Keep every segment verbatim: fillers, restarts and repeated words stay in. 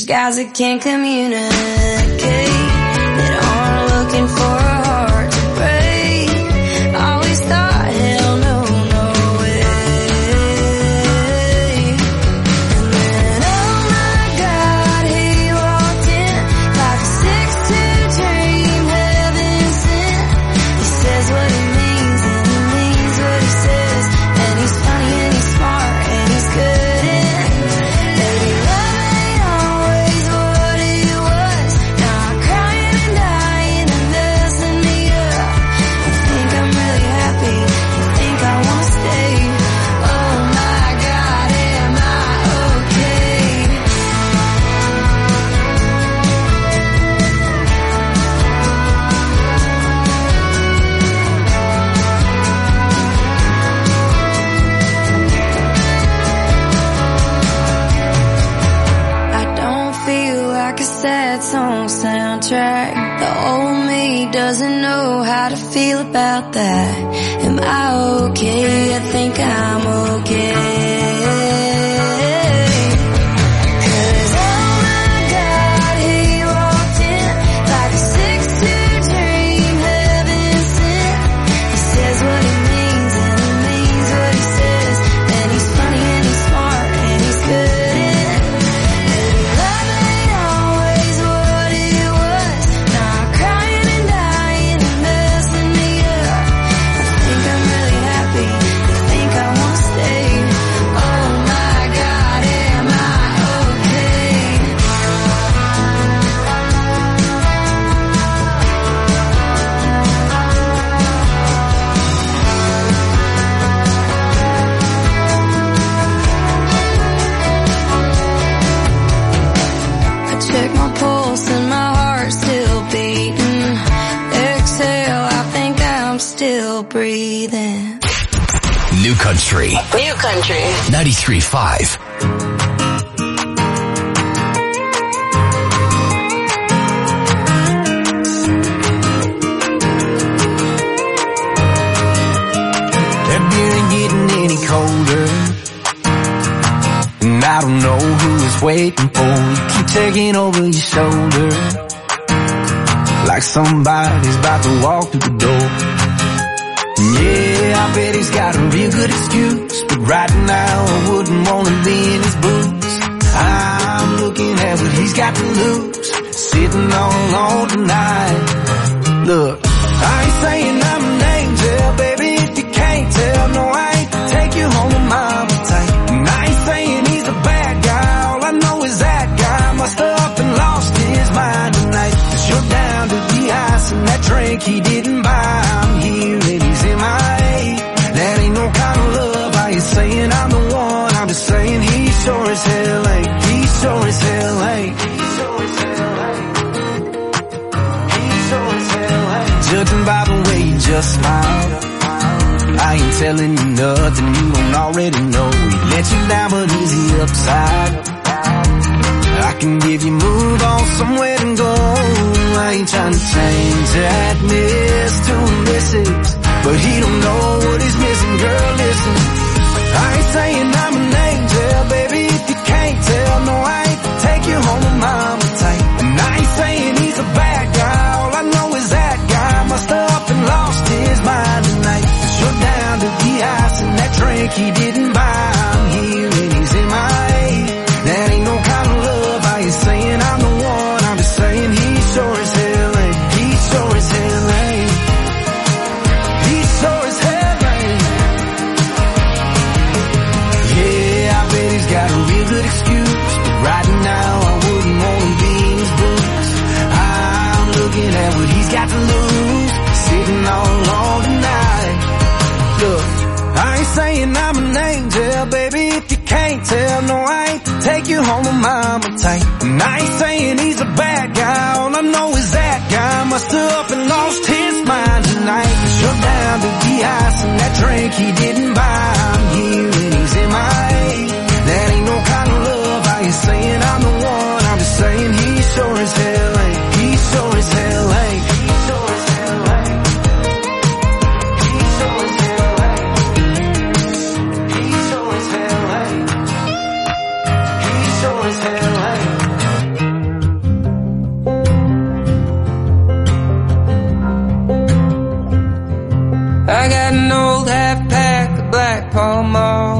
There's guys that can't communicate, that aren't looking for a heart to break. Always thought, hell no, no way. And then, oh my God, he walked in like a six two dream, heaven sent. He says what he means and he means what he says, and he's funny and he's smart and he's good in. Baby, love ain't always what it was. Now I'm crying and dying and messing me up. You think I'm really happy, you think I won't stay. Oh my God, am I okay? I don't feel like a sad song soundtrack. The old me doesn't know how to feel about that. Am I okay? I think I'm okay. 'Cause oh my God, he walked in like a six two dream, heaven sent. He says what he means and he means what he says, and he's funny and he's smart and he's good in. Baby, love ain't always what it was. Now I'm crying and dying and messing me up. You think I'm really happy, you think I won't stay. Oh my God, am I okay? I check my pulse and my heart's still beating. Exhale, I think I'm still breathing. New Country New Country. ninety-three point five. That beer ain't getting any colder, and I don't know who it's waiting for. You keep taking over your shoulder, like somebody's about to walk through the door. Yeah, I bet he's got a real good excuse, but right now I wouldn't want to be in his boots. I'm looking at what he's got to lose, sitting all alone tonight. Look, I ain't saying I'm an angel, baby, if you can't tell. No, I ain't take you home to mama tight. And I ain't saying he's a bad guy, all I know is that guy must have up and lost his mind tonight. Cause you're down to the ice and that drink he didn't buy. I'm here and he's in my eight. That ain't no kind of love. I ain't saying I'm the one, I'm just saying he sure as hell ain't. He sure as hell ain't. He sure as hell ain't. He sure as hell ain't. Judging by the way you just smiled, I ain't telling you nothing you don't already know. He let you down, but is he upside? I can give you move on somewhere to go. I ain't trying to change that miss to a missus, but he don't know what he's missing. Girl, listen, I ain't saying I'm an angel, baby, if you can't tell. No, I ain't take you home to mama tight. And I ain't saying he's a bad guy, all I know is that guy must have up and lost his mind tonight. Cause you're down to the ice and that drink he didn't buy. I'm here and he's in my eight. That ain't no kind of love. I ain't saying I'm the one, I'm just saying he sure as hell ain't. He sure as hell ain't. He sure as hell ain't. Yeah, I bet he's got a real good excuse, but right now I wouldn't want to be in his boots. I'm looking at what he's got to lose, sitting all alone tonight. Look, I ain't saying I'm an angel, baby, if you can't tell. No, I ain't take you home to mama tight. And I ain't saying he's a bad guy, all I know is that guy must have up and lost his mind tonight. Cause you're down to the ice and that drink he didn't buy. I'm here and he's in my eight. That ain't no kind of love. I ain't saying I'm the one, I'm just saying he sure as hell ain't. He sure as hell ain't. He sure as hell ain't. He sure as hell ain't. He sure as hell ain't. He sure as hell ain't.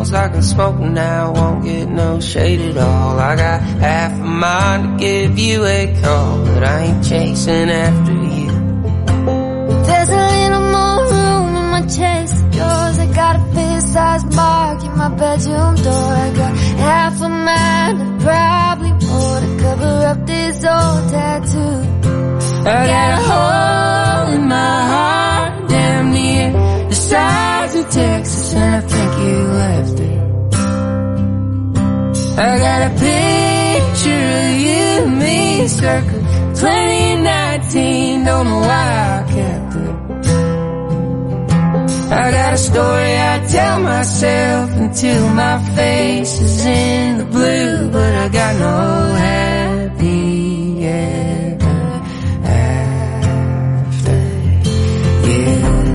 smells like I'm smoking now, won't get no shade at all. I got half a mind to give you a call, but I ain't chasing after you. There's a little more room in my chest of yours. I got a fist-sized mark in my bedroom door. I got half a mind and probably more to cover up this old tattoo. I got a hole in my heart, damn near the size of Texas, and I think you left it. I got a picture of you and me, circa twenty nineteen, don't know why I kept it. I got a story I tell myself until my face is in the blue, but I got no happy ever after you.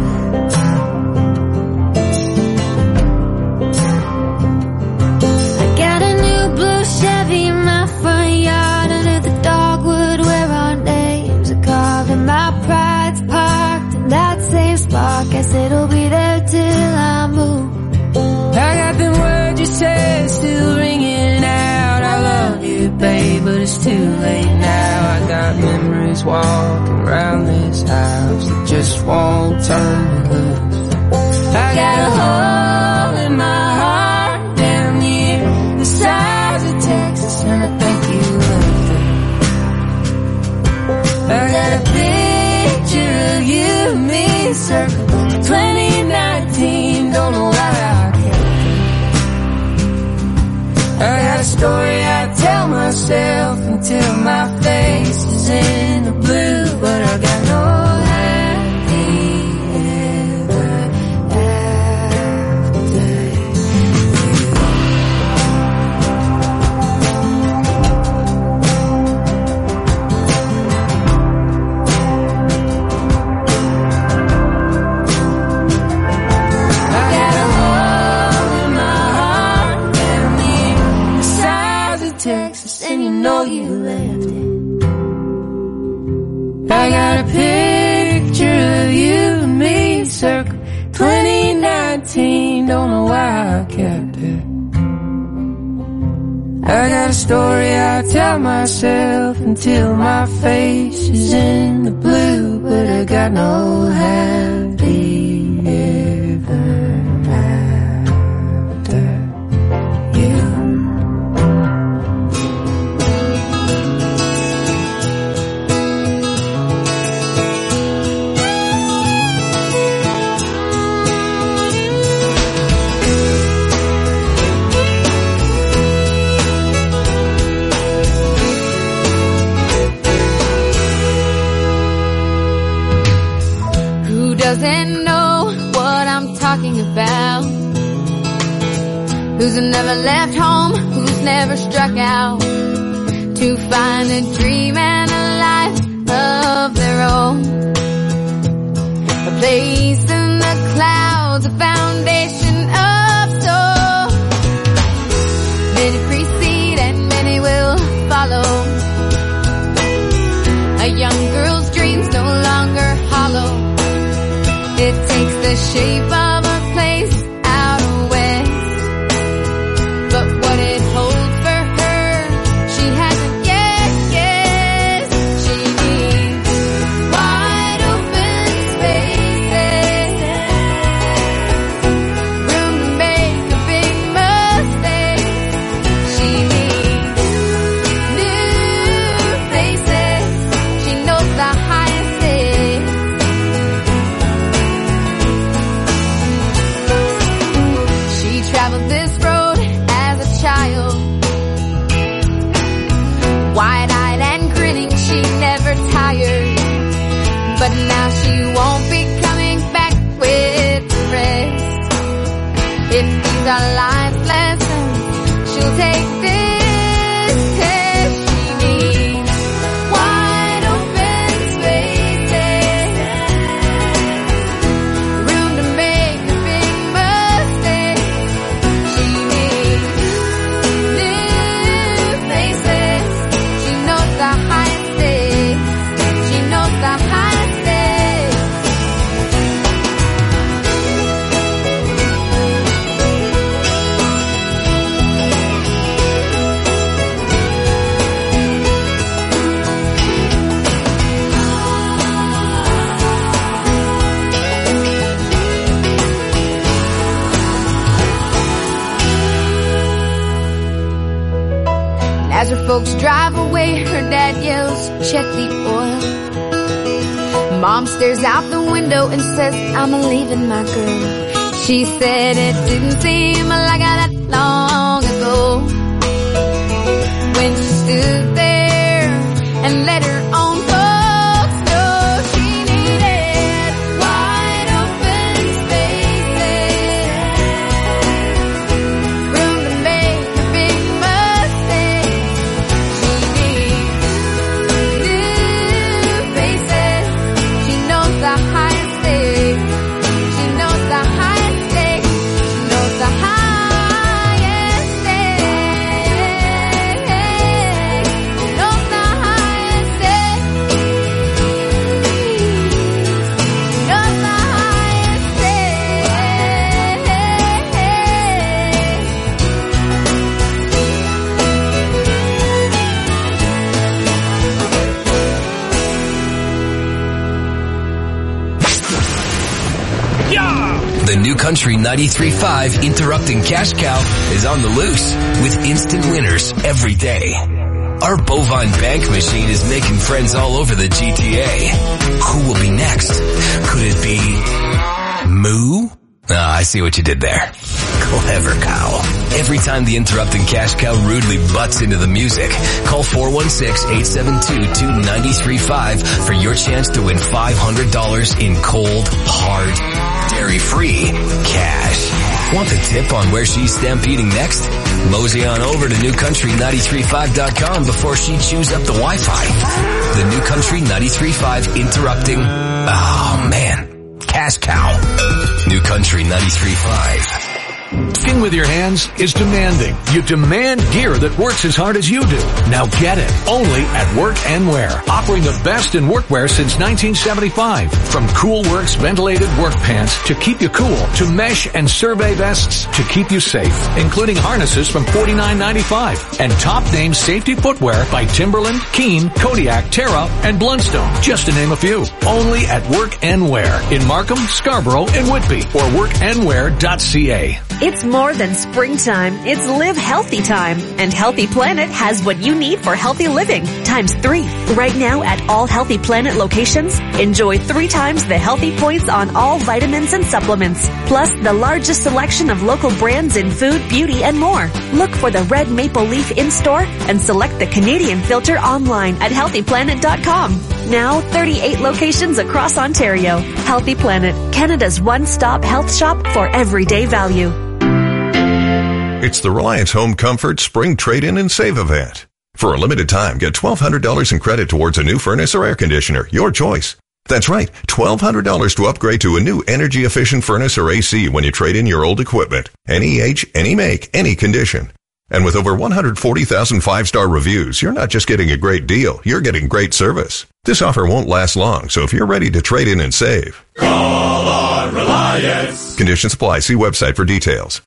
I got a new blue Chevy in my front yard, under the dogwood where our names are carved, and my pride's parked in that same spot. Guess it'll be there till I move. I got them words you said still ringing out. I love you, babe, but it's too late now. I got memories walking around this house that just won't turn me loose. I got a hole in my heart, damn near the size of Texas, and I think you left it. I got a picture of you and me, circa twenty nineteen, don't know why I kept it. I got a story I tell myself until my face is in the blue, but I got no happy ever after you. I got a hole in my heart, damn near the size of Texas, and you know you left it. I got a picture of you and me, circa twenty nineteen, don't know why I kept it. I got a story I tell myself until my face is in the blue, but I got no happy ever after you. Who doesn't know what I'm talking about? Who's never left home, who's never struck out to find a dream and a life of their own, a place in the clouds, a foundation of soul. Many precede and many will follow. A young girl's dreams no longer hollow. It takes the shape of a place out west, but what it holds for her, she hasn't yet guessed. She needs wide open spaces, room to make a big mistake. She needs new faces. She knows the highest stakes. She traveled this road as a child, wide-eyed and grinning, she never tired. But now she won't be coming back with the rest. If these are life's lessons, she'll take this test. She needs wide open spaces, room to make a big mistake. She needs new faces. She knows the highest stakes. She knows the highest stakes. As her folks drive away, her dad yells, check the oil. Mom stares out the window and says, I'm leaving my girl. She said it didn't seem like that long ago when she stood there and let her own folks know she needed wide open spaces, room to make a big mistake. She needs new faces. She knows the highest stakes. She knows the highest stakes. She knows the highest stakes. She knows the highest stakes. She knows the highest The New Country ninety-three point five Interrupting Cash Cow is on the loose with instant winners every day. Our bovine bank machine is making friends all over the G T A. Who will be next? Could it be Moo? Ah, I see what you did there. Clever cow. Every time the Interrupting Cash Cow rudely butts into the music, call four one six, eight seven two, two nine three five for your chance to win five hundred dollars in cold, hard, dairy-free cash. Want the tip on where she's stampeding next? Mosey on over to new country nine three five dot com before she chews up the Wi-Fi. The New Country ninety-three point five Interrupting... Oh, man. Cash Cow. New Country ninety-three point five. Working with your hands is demanding. You demand gear that works as hard as you do. Now get it. Only at Work and Wear. Offering the best in workwear since nineteen seventy-five. From Cool Works ventilated work pants to keep you cool, to mesh and survey vests to keep you safe, including harnesses from forty-nine ninety-five. And top name safety footwear by Timberland, Keen, Kodiak, Terra, and Blundstone, just to name a few. Only at Work and Wear in Markham, Scarborough, and Whitby, or work and wear dot c a. It's more than springtime. It's Live Healthy time. And Healthy Planet has what you need for healthy living, times three. Right now at all Healthy Planet locations, enjoy three times the healthy points on all vitamins and supplements. Plus the largest selection of local brands in food, beauty, and more. Look for the red maple leaf in-store and select the Canadian filter online at healthy planet dot com. Now thirty-eight locations across Ontario. Healthy Planet, Canada's one-stop health shop for everyday value. It's the Reliance Home Comfort Spring Trade-In and Save event. For a limited time, get twelve hundred dollars in credit towards a new furnace or air conditioner, your choice. That's right, twelve hundred dollars to upgrade to a new energy-efficient furnace or A C when you trade in your old equipment. Any age, any make, any condition. And with over one hundred forty thousand five-star reviews, you're not just getting a great deal, you're getting great service. This offer won't last long, so if you're ready to trade in and save, call on Reliance. Conditions apply. See website for details.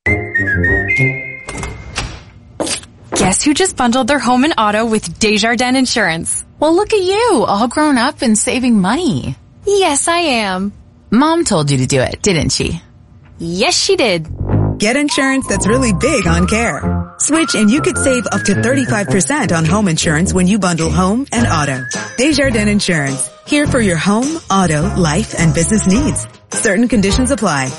Guess who just bundled their home and auto with Desjardins Insurance? Well, look at you, all grown up and saving money. Yes, I am. Mom told you to do it, didn't she? Yes, she did. Get insurance that's really big on care. Switch and you could save up to thirty-five percent on home insurance when you bundle home and auto. Desjardins Insurance. Here for your home, auto, life, and business needs. Certain conditions apply.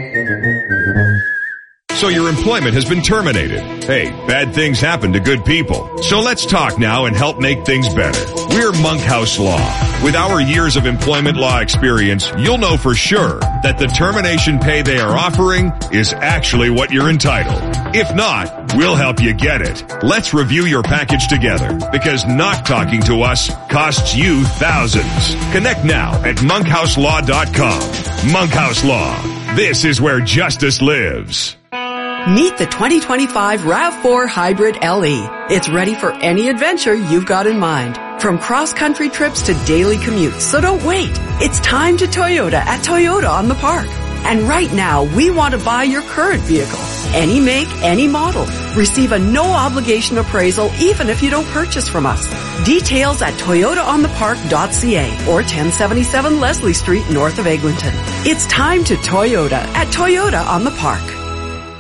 So your employment has been terminated. Hey, bad things happen to good people. So let's talk now and help make things better. We're Monkhouse Law. With our years of employment law experience, you'll know for sure that the termination pay they are offering is actually what you're entitled. If not, we'll help you get it. Let's review your package together, because not talking to us costs you thousands. Connect now at monkhouse law dot com. Monkhouse Law. This is where justice lives. Meet the twenty twenty-five RAV four Hybrid L E. It's ready for any adventure you've got in mind. From cross-country trips to daily commutes. So don't wait. It's time to Toyota at Toyota on the Park. And right now, we want to buy your current vehicle. Any make, any model. Receive a no-obligation appraisal even if you don't purchase from us. Details at toyota on the park dot c a or ten seventy-seven Leslie Street north of Eglinton. It's time to Toyota at Toyota on the Park.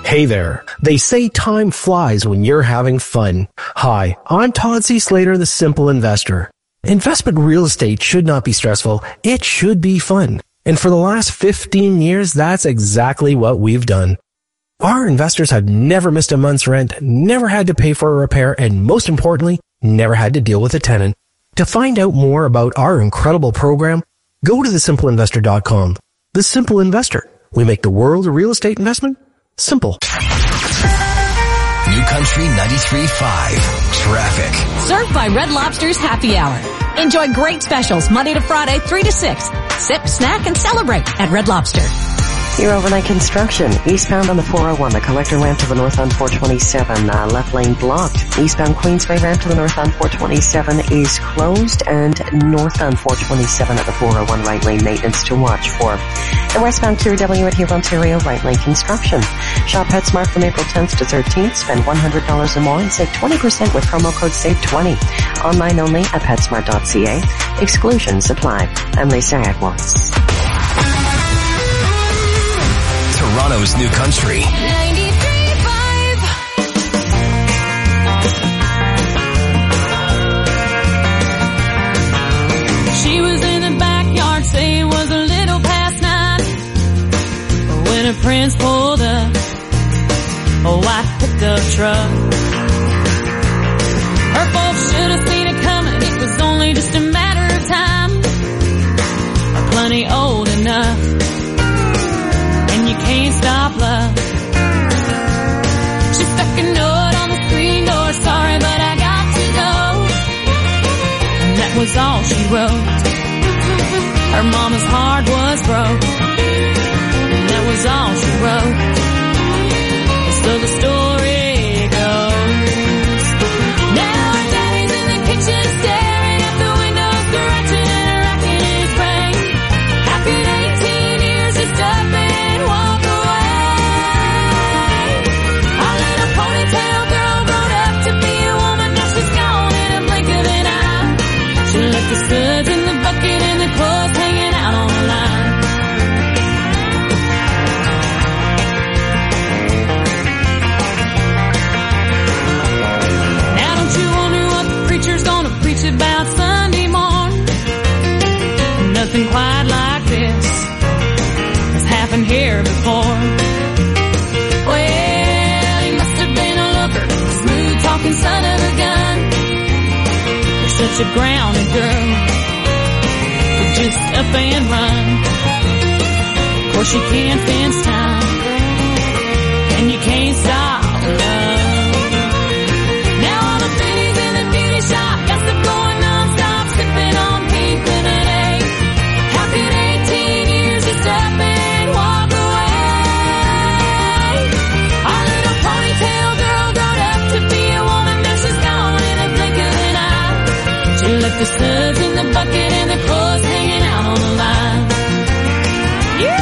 Hey there. They say time flies when you're having fun. Hi, I'm Todd C. Slater, the Simple Investor. Investment real estate should not be stressful. It should be fun. And for the last fifteen years, that's exactly what we've done. Our investors have never missed a month's rent, never had to pay for a repair, and most importantly, never had to deal with a tenant. To find out more about our incredible program, go to the simple investor dot com. The Simple Investor. We make the world of real estate investment simple. New Country ninety-three point five Traffic. Served by Red Lobster's Happy Hour. Enjoy great specials Monday to Friday, three to six. Sip, snack, and celebrate at Red Lobster. Your overnight construction. Eastbound on the four oh one, the collector ramp to the north on four twenty-seven, uh, left lane blocked. Eastbound Queensway ramp to the north on four twenty-seven is closed, and north on four twenty-seven at the four oh one, right lane maintenance to watch for. And westbound Q W at Huron, Ontario, right lane construction. Shop PetSmart from April tenth to thirteenth. Spend one hundred dollars or more and save twenty percent with promo code save twenty. Online only at PetSmart dot C A. Exclusions apply. I'm Lisa Edwards. Toronto's New Country. ninety-three point five. She was in the backyard, say it was a little past nine, when her prince pulled up a white pickup truck. Her folks should have seen it coming, it was only just a matter of time. Plenty old enough, and you can't stop love. She stuck a note on the screen door, sorry but I got to go. And that was all she wrote. Her mama's heart was broke, and that was all she wrote. So the story goes, now her daddy's in the kitchen staring out the window, scratching and racking his brain. After eighteen years of stuff and walk away. Our little ponytail girl grown up to be a woman, now she's gone in a blink of an eye. She left the suds in the bucket and the clothes hanging out on the line. Now don't you wonder what the preacher's gonna preach about Sunday morn? Nothing quite like this has happened here before. Well, he must have been a looker, smooth talking son of a gun. You're such a grounded girl, but just up and run. Of course you can't fence time, and you can't stop love. Now all the pennies in the beauty shop, gossip going non-stop, sipping on pink lemonade. How could eighteen years just up and walk away? Our little ponytail girl grown up to be a woman, now she's gone in a blink of an eye. She left the suds in the bucket and the clothes hanging out on the line. Yeah!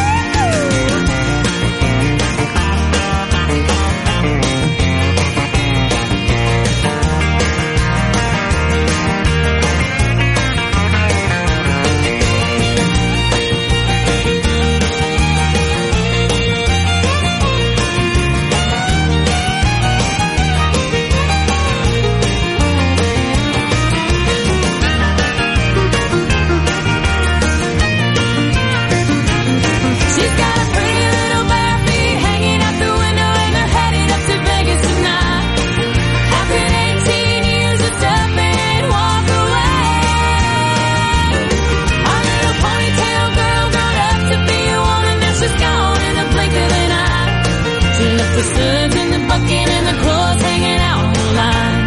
She's got a pretty little bare feet hanging out the window and they're headed up to Vegas tonight. How could eighteen years of stuff and walk away? Our little ponytail girl grown up to be a woman, now she's gone in a blink of an eye. She left the suds in the bucket and the clothes hanging out on the line.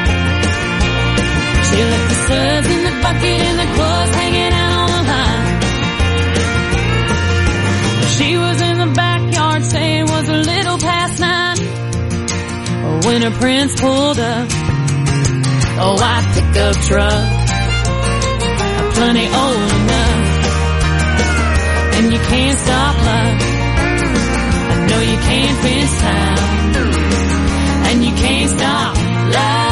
She left the suds in the bucket and the clothes hanging out on the line. She was in the backyard saying it was a little past nine, when her prince pulled up a white pickup truck, plenty old enough, and you can't stop love. I know you can't fence time, and you can't stop love.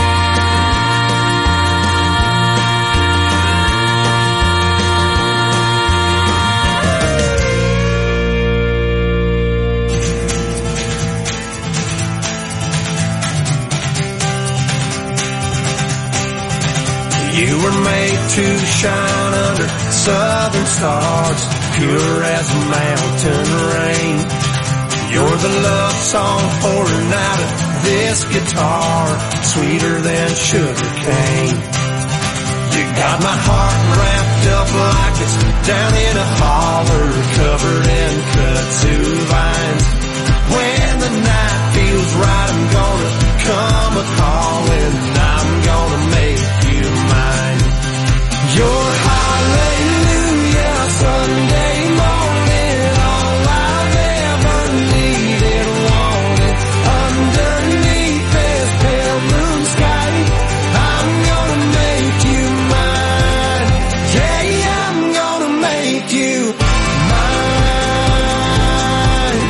You were made to shine under southern stars, pure as a mountain rain. You're the love song pouring out of this guitar, sweeter than sugar cane. You got my heart wrapped up like it's down in a holler, covered in kudzu vines. When the night feels right, I'm gonna come a-calling, I'm gonna make you mine. Your hallelujah Sunday morning, all I've ever needed, wanted, underneath this pale moon sky, I'm gonna make you mine. Yeah, I'm gonna make you mine.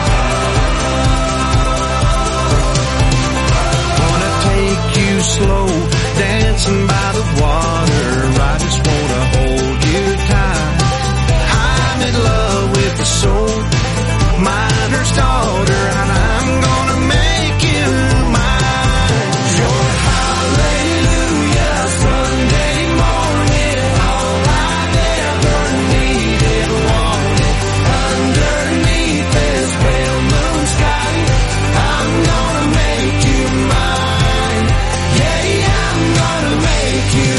Wanna take you slow, dancing by the water, I just wanna hold you tight. I'm in love with the soul, miner's daughter, and I'm gonna make you mine. Your hallelujah Sunday morning, all I've ever needed, wanted, underneath this pale moon sky, I'm gonna make you mine. Yeah, I'm gonna make you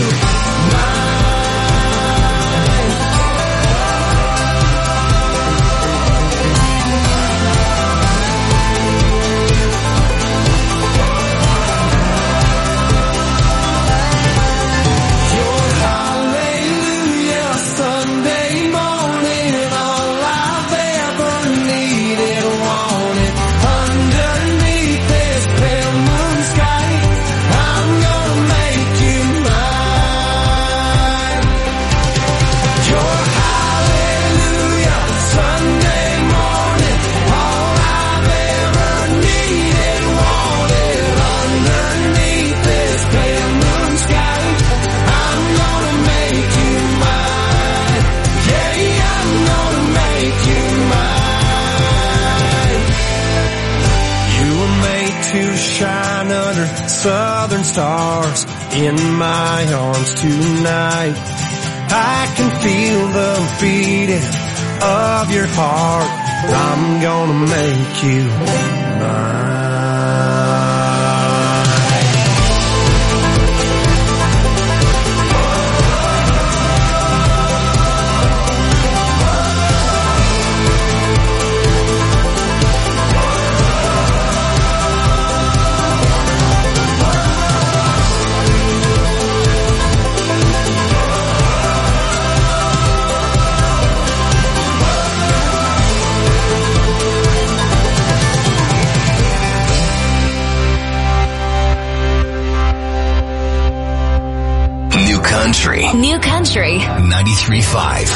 southern stars in my arms tonight. I can feel the beating of your heart. I'm gonna make you mine. Country. New Country. ninety-three point five.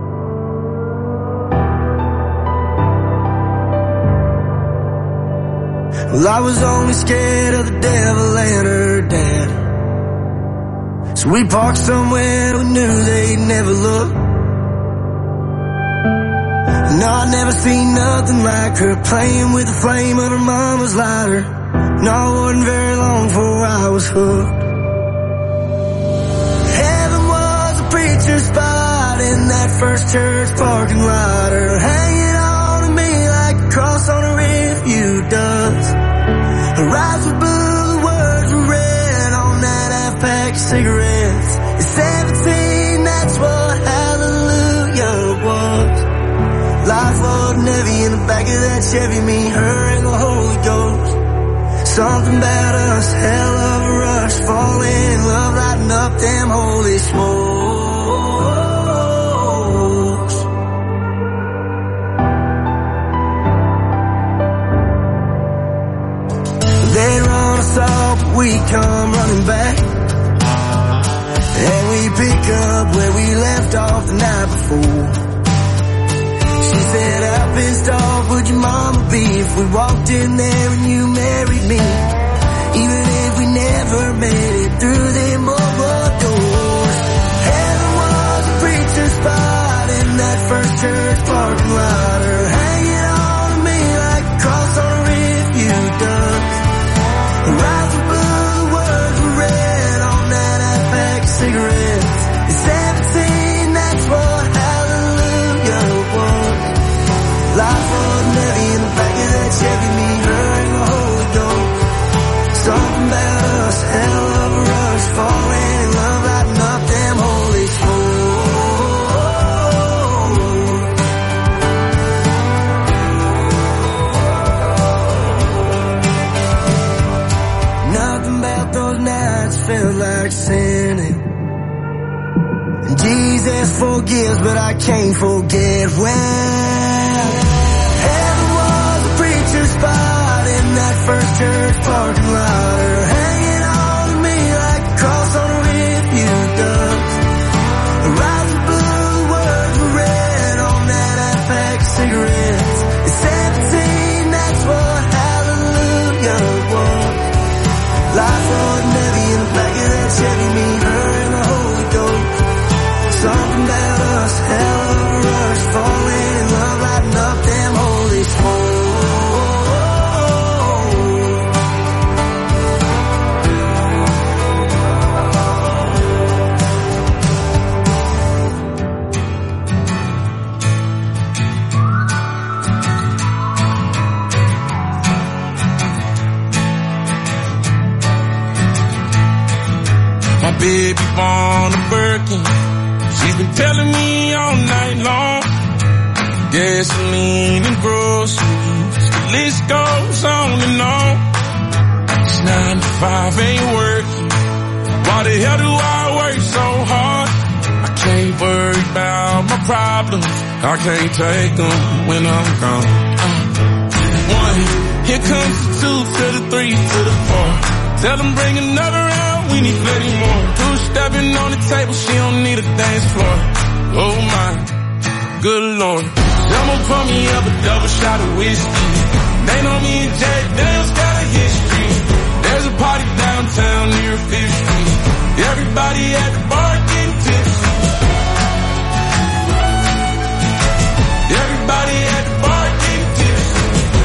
Well, I was only scared of the devil and her dad, so we parked somewhere we knew they'd never look. No, I never seen nothing like her, playing with the flame of her mama's lighter. No, it wasn't very long before I was hooked. Preacher spot in that first church parking lot, her hanging on to me like a cross on a rearview does. Her eyes were blue, the words were red on that half pack of cigarettes. At seventeen, that's what hallelujah was. Life wasn't heavy in the back of that Chevy, me, her, and the Holy Ghost. Something about us, hell of a rush, falling in love, lighting up them holy smokes. They run us off, but we come running back, and we pick up where we left off the night before. She said, how pissed off would your mama be if we walked in there and you married me, even if we never made it through them mobile doors. Heaven was a preacher spot in that first church parking lot, her hanging on to me like a cross on a rearview does. Her eyes were blue, the words were red on that half pack of those nights felt like sinning. And Jesus forgives, but I can't forget when heaven was a preacher's spot in that first church parking lot, or hanging on to me like a cross on a refuse dump. The rising blue words were red on that Apex cigarettes. At seventeen, that's what hallelujah was. Life was heavy in the back of that Chevy, me, her, and the Holy Ghost. Something about us, hell of a rush, falling in love, lighting up them holy smokes. My baby born a Birkin. She's been telling me all night long. Gasoline and groceries, the list goes on and on. This nine to five ain't working. Why the hell do I work so hard? I can't worry about my problems. I can't take them when I'm gone. Uh, one, here comes the two to the three to the four. Tell them bring another round, we need plenty more. Two stepping on the table, she don't need a dance floor. Oh my, good lord. Someone pour me up a double shot of whiskey. They know me and Jack Daniels got a history. There's a party downtown near Fifth Street. Everybody at the bar getting tipsy. Everybody at the bar getting tipsy.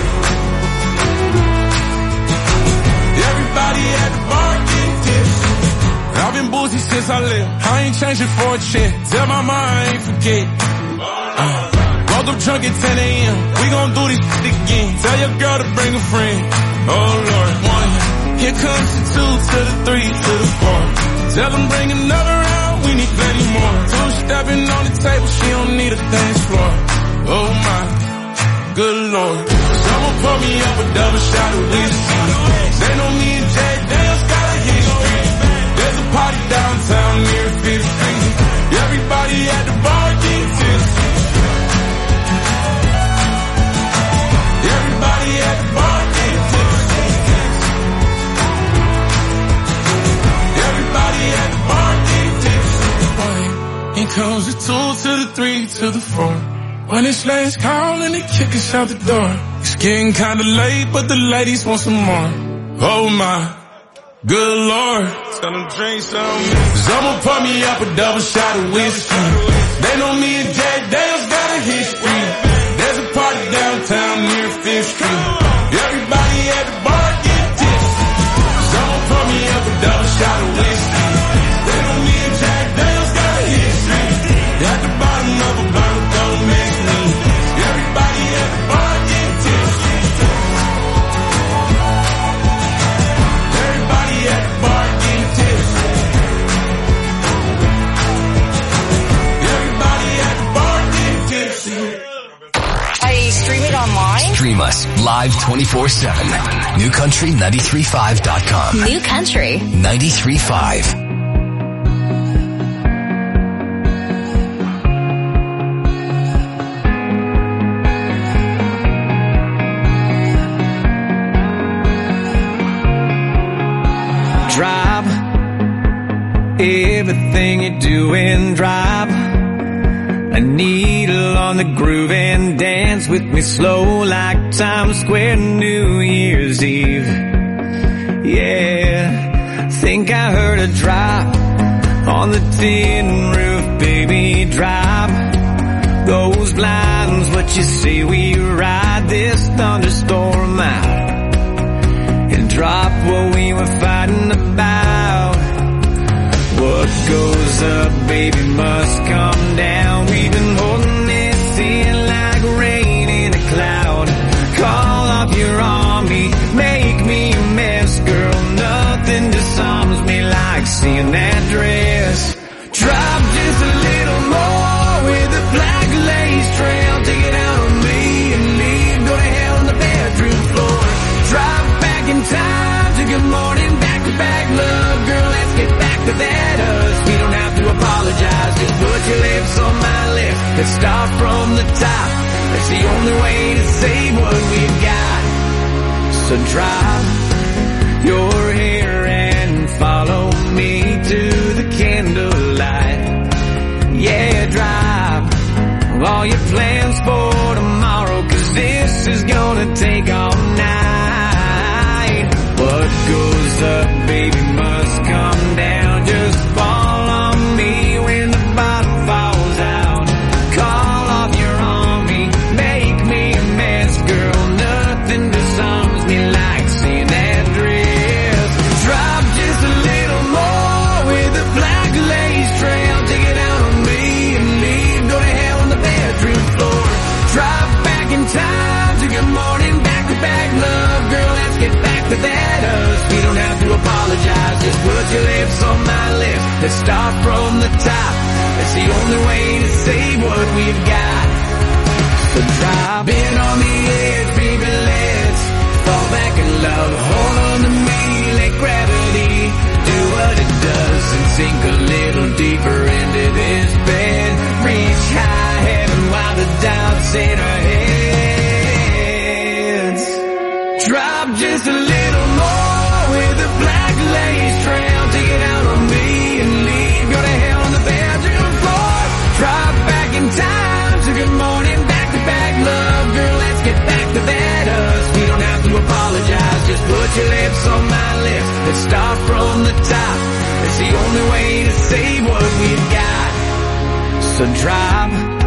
Everybody at the bar getting tipsy. I've been boozy since I left. I ain't changing for a check. Tell my mom I ain't forget. Uh, woke up drunk at ten a.m. We gon' do this shit again. Tell your girl to bring a friend. Oh Lord, one. Here comes the two to the three to the four. Tell them bring another round. We need plenty more. Two stepping on the table. She don't need a dance floor. Oh my, good lord. Someone pour me up a double shot of whiskey. They know me and Jack Daniels got a history. There's a party downtown near Fifth Street. Everybody at the bar getting tipsy. Everybody at the bar getting tipsy. Everybody at the bar getting tipsy. Here comes the two to the three to the four. When it's last call and they kick us out the door. It's getting kinda late, but the ladies want some more. Oh my, good lord. Tell them drink some. Someone pour me up a double shot of whiskey. They know me and Jack Daniels got a history. There's a party downtown near Fifth Street. Everybody at the bar get tipsy. Someone pour me up a double shot of whiskey. They know me and Jack Daniels got a history. At the bottom of a bottle, don't mix me. Everybody at the bar get tipsy. Everybody at the bar get tipsy. Everybody at the bar get tipsy. I stream it online. Stream us live twenty-four seven. New Country nine three five dot com. New Country nine three five. Drive everything you're doing, drive a needle on the groove and dance with me slow like Times Square New Year's Eve. Yeah, think I heard a drop on the tin roof, baby, drive those blinds, what you say we ride this thunderstorm out and drop what we were fighting about. What goes up, baby, must come down. We've been holding this in like rain in a cloud. Call off your army, make me a mess, girl. Nothing disarms me like seeing that dress. Drop just a little more with a black lace trail. Take it out on me and leave. Go to hell on the bedroom floor. Drop back in time to good morning, back to back love. Let's start from the top. That's the only way to save what we've got. So drop your hair and follow me to the candlelight. Yeah, drop all your plans for tomorrow, 'cause this is gonna take all night. What goes up, baby, must come down. Just fall on me when the bottom falls out. Call off your army, make me a mess, girl. Nothing disarms me like seeing that dress. Drop just a little more with a black lace trail. Take it out on me and leave. Go to hell on the bedroom floor. Drop back in time to good morning, back to back love. Girl, let's get back to that us. We don't have to apologize, just put your lips on my lips. Let's start from the top. That's the only way to save what we've got. So drop in on the edge, baby, let's fall back in love. Hold on to me, let gravity do what it does and sink a little deeper into this bed. Reach high heaven while the doubts in our heads. Drop just a little more with a black lace trail. Take it out on me and leave. Go to hell on the bedroom floor. Drop back in time to good morning, back to back love. Girl, let's get back to that us. We don't have to apologize, just put your lips on my lips. Let's start from the top. It's the only way to save what we've got. So drop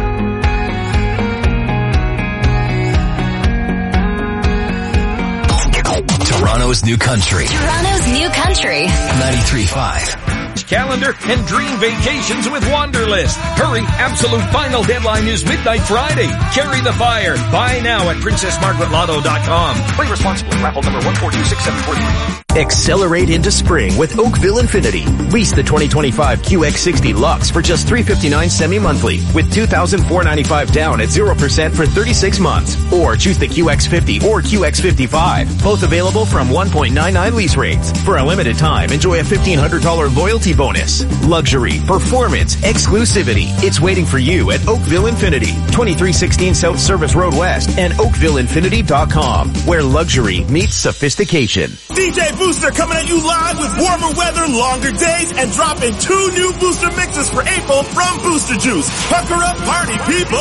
Toronto's New Country. Toronto's New Country. ninety-three point five. Calendar and dream vacations with Wanderlist. Hurry, absolute final deadline is midnight Friday. Carry the fire. Buy now at princess margaret lotto dot com. Play responsibly. Raffle number one four two six seven four three. Accelerate into spring with Oakville Infinity. Lease the twenty twenty-five Q X sixty Lux for just three hundred fifty-nine dollars semi-monthly with two thousand four hundred ninety-five dollars down at zero percent for thirty-six months. Or choose the Q X fifty or Q X fifty-five. Both available from one point nine nine lease rates. For a limited time, enjoy a fifteen hundred dollars loyalty bonus. Luxury, performance, exclusivity. It's waiting for you at Oakville Infinity. twenty-three sixteen South Service Road West and oakville infinity dot com, where luxury meets sophistication. D J Booster coming at you live with warmer weather, longer days, and dropping two new booster mixes for April from Booster Juice. Pucker up, party people!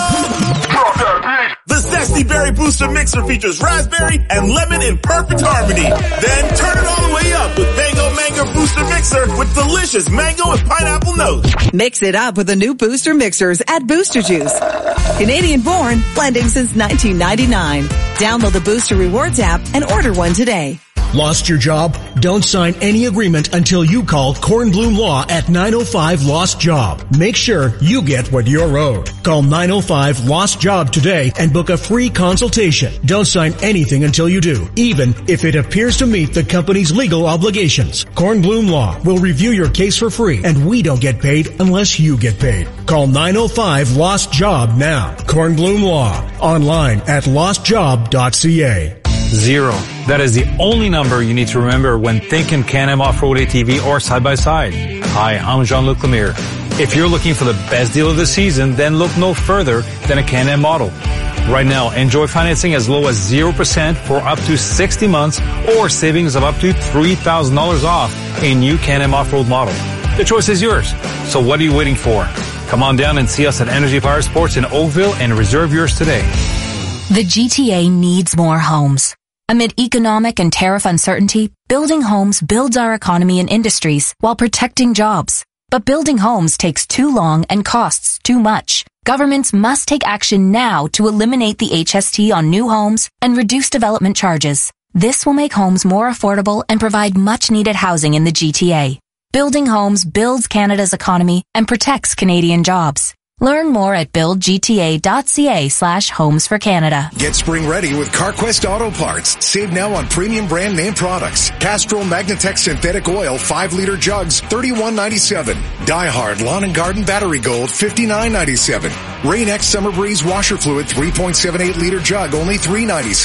Drop that beat! The Zesty Berry Booster Mixer features raspberry and lemon in perfect harmony. Then turn it all the way up with Mango Mango Booster Mixer with delicious mango and pineapple notes. Mix it up with the new Booster Mixers at Booster Juice. Canadian born, blending since nineteen ninety-nine. Download the Booster Rewards app and order one today. Lost your job? Don't sign any agreement until you call Kornblum Law at nine oh five Lost Job. Make sure you get what you're owed. Call nine oh five Lost Job today and book a free consultation. Don't sign anything until you do, even if it appears to meet the company's legal obligations. Kornblum Law will review your case for free, and we don't get paid unless you get paid. Call nine oh five Lost Job now. Kornblum Law. Online at lost job dot c a. Zero. That is the only number you need to remember when thinking Can-Am Off-Road A T V or side-by-side. Hi, I'm Jean-Luc Lemire. If you're looking for the best deal of the season, then look no further than a Can-Am model. Right now, enjoy financing as low as zero percent for up to sixty months or savings of up to three thousand dollars off a new Can-Am Off-Road model. The choice is yours. So what are you waiting for? Come on down and see us at Energy Fire Sports in Oakville and reserve yours today. The G T A needs more homes. Amid economic and tariff uncertainty, building homes builds our economy and industries while protecting jobs. But building homes takes too long and costs too much. Governments must take action now to eliminate the H S T on new homes and reduce development charges. This will make homes more affordable and provide much-needed housing in the G T A. Building homes builds Canada's economy and protects Canadian jobs. Learn more at build g t a dot c a slash homes for Canada. Get spring ready with CarQuest Auto Parts. Save now on premium brand name products. Castrol Magnatech Synthetic Oil five liter jugs, thirty-one ninety-seven. DieHard Lawn and Garden Battery Gold, fifty-nine ninety-seven. Rain-X Summer Breeze Washer Fluid three point seven eight liter jug, only three ninety-seven.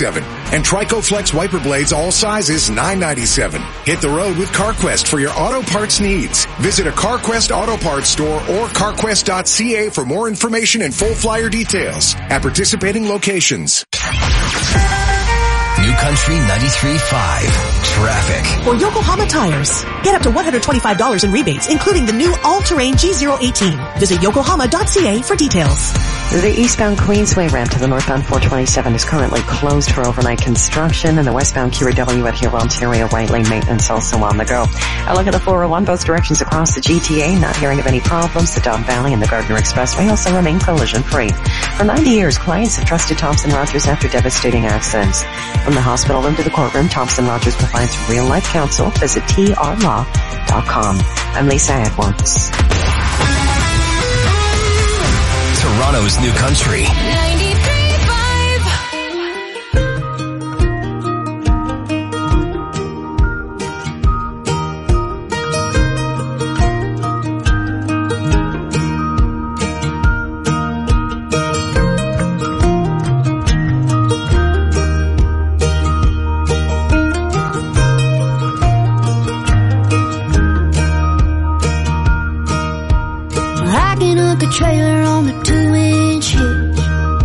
And TricoFlex wiper blades all sizes nine ninety-seven. Hit the road with CarQuest for your auto parts needs. Visit a CarQuest Auto Parts store or carquest dot c a for more information and full flyer details at participating locations. New Country ninety-three point five. Traffic. For Yokohama Tires, get up to one hundred twenty-five dollars in rebates, including the new all-terrain G zero eighteen. Visit yokohama dot c a for details. The eastbound Queensway ramp to the northbound four twenty-seven is currently closed for overnight construction, and the westbound Q R W at Hill, Ontario right lane maintenance also on the go. A look at the four oh one, both directions across the G T A, not hearing of any problems. The Dog Valley and the Gardner Expressway also remain collision-free. For ninety years, clients have trusted Thompson Rogers after devastating accidents. From the hospital room to the courtroom, Thompson Rogers provides real-life counsel. Visit T R law dot com. I'm Lisa Edwards. Toronto's New Country. Rocking up the trailer on the two-inch hitch.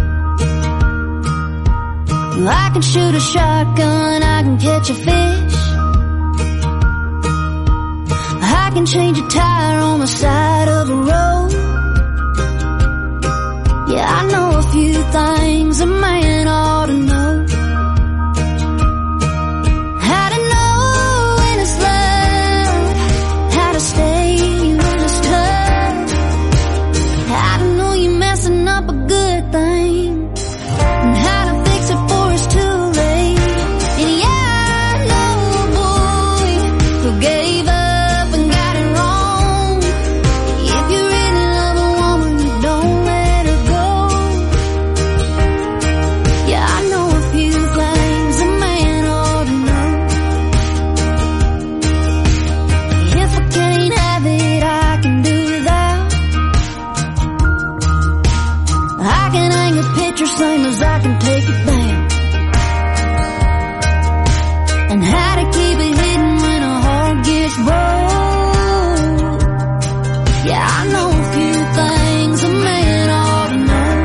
I can shoot a shotgun, I can catch a fish. I can change a tire on the side of the road. Yeah, I know a few things a man ought to know. How to know when it's love, how to stay when it's tough, how to know you're messing up a good thing, and how to fix it before it's too late. And yeah, I know a boy who gave up and got it wrong. If you really love a woman, you don't let her go. Yeah, I know a few things a man ought to know. If I can't have it, I can do without. I can hang a picture same as I can take it down. And how to keep it hidden when a heart gets broke. Yeah, I know a few things a man ought to know.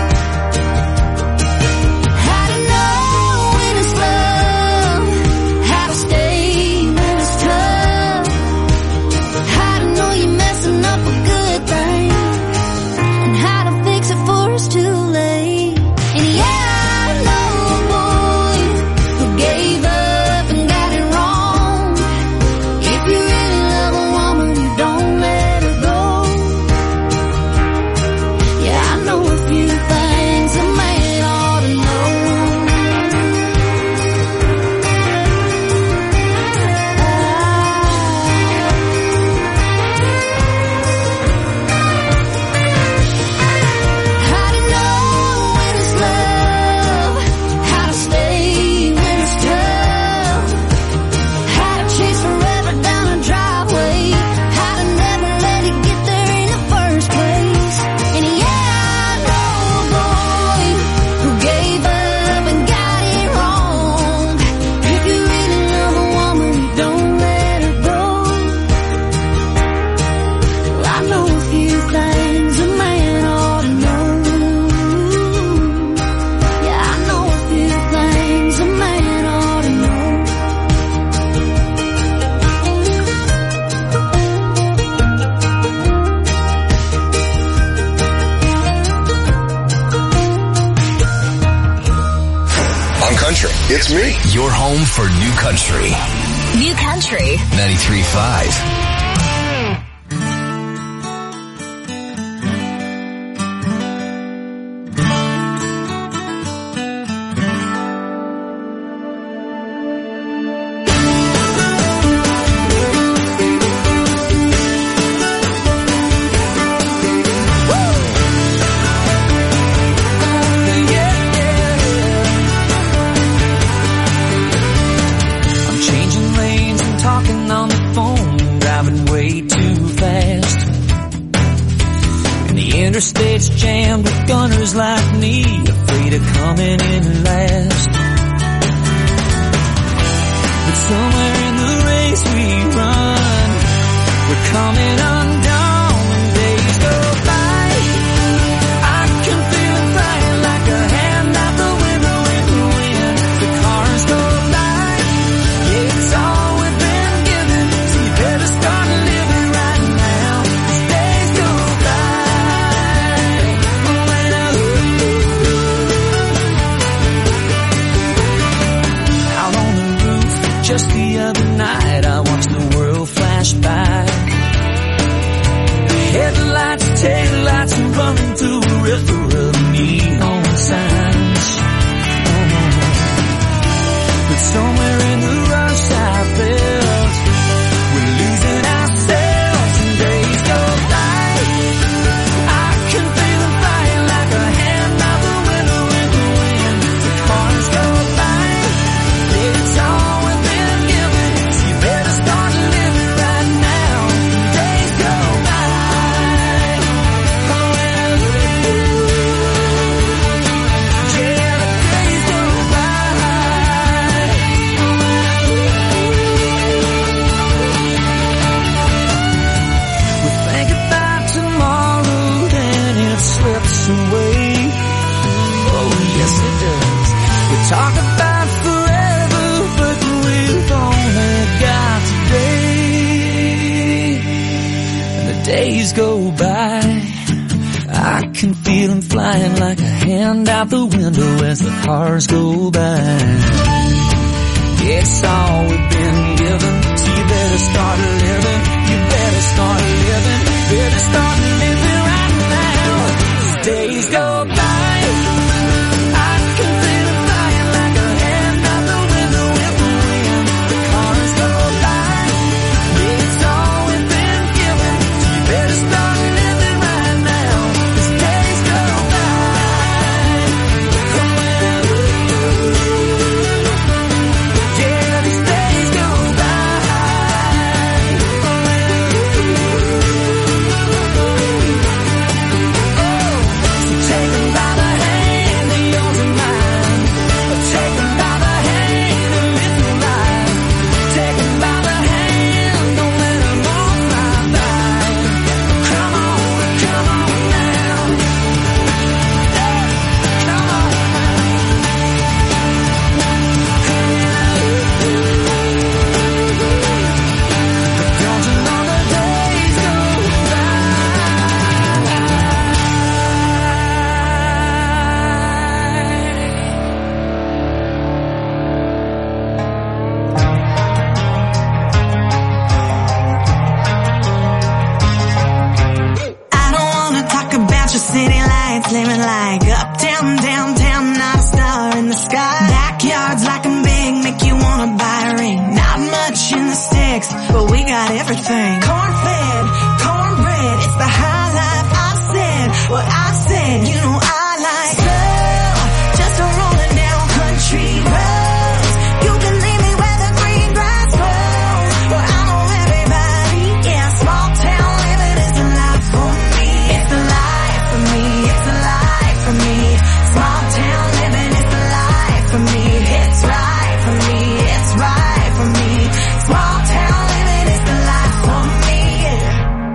How to know when it's love, how to stay when it's tough, how to know you're messing up a good thing, and how to fix it before it's too late. And yeah, I know a boy who gave up and got it wrong. If you really love a woman, you don't let her go. Yeah, I know a few things a man ought to How to know when it's love, how to stay when it's tough, how to chase forever down a driveway, how to never let it get there in the first place. And yeah, I know a boy who gave up and got it wrong. If you really love a woman, you don't let her go. I know a few things a man ought to know. Yeah, I know a few things a man ought to know. On Country, it's me. Your home for New Country. New Country. ninety-three point five. I'm changing lanes and talking on the phone, driving way too fast. And the interstate's jammed with gunners like me, afraid of coming in last. somewhere in the race we run, we're coming undone when days go by. I can feel it flying like a hand out the window in the wind. The cars go by, yeah, it's all we've been given, so you better start living right now. These days go by. Out on the roof, just the other night, I watched the world flash by. Headlights, taillights, running through a river of neon signs. Oh. But somewhere in the rush I felt we're losing ourselves and days go by. I can feel them flying like a hand out the window in the wind. The cars go by, it's all we've been given, so you better start living right now. Days go by. Away. Oh yes it does. We talk about forever, but we've only got today. And the days go by, I can feel them flying like a hand out the window as the cars go by. It's all we've been given, so you better start living. You better start living. Better start living right now. Days go by, I can feel it flying like a hand out the window in the wind. The cars go by, it's all we've been given, so you better start living right now. These days go by. Yeah, these days go by. City lights, living like uptown, downtown, not a star in the sky. Backyards like I'm big, make you wanna buy a ring. Not much in the sticks, but we got everything. Corn-fed, cornbread, it's the high life. I've said what I said, you know I like slow, just a rolling down country roads. You can leave me where the green grass grows, where I know everybody. Yeah, small town living is the life for me. It's the life for me, it's the life for me. Small town living is the life for me. It's right for me, it's right for me. Small town living is the life for me, yeah.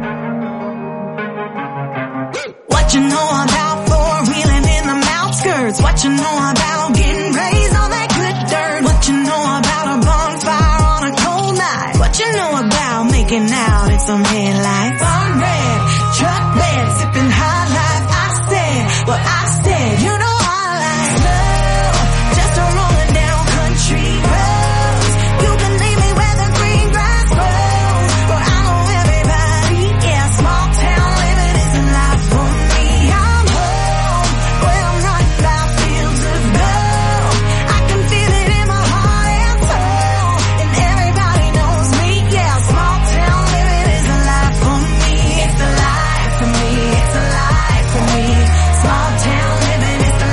What you know about four-wheeling in the outskirts? What you know about getting raised on that good dirt? What you know about a bonfire on a cold night? What you know about making out in some headlights? Farm bread, truck bed, sipping high life. I said what I said, you know I like slow, just a rolling down country roads. You can leave me where the green grass grows, where I know everybody. Yeah, small town living is the life for me. I'm home, where I'm right by fields of gold. I can feel it in my heart and soul, and everybody knows me. Yeah, small town living is the life for me. It's the life for me, it's the life for me. Small town living is the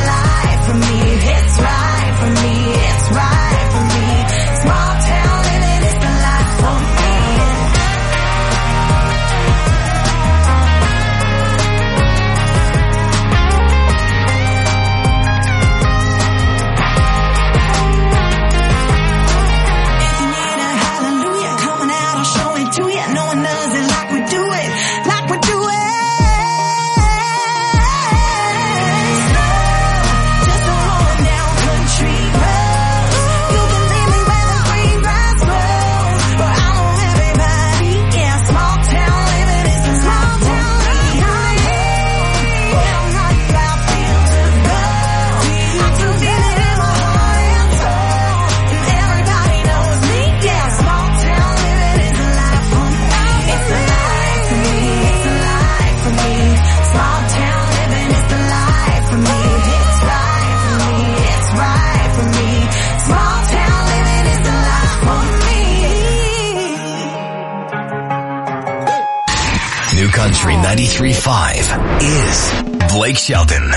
New Country ninety-three point five is Blake Shelton.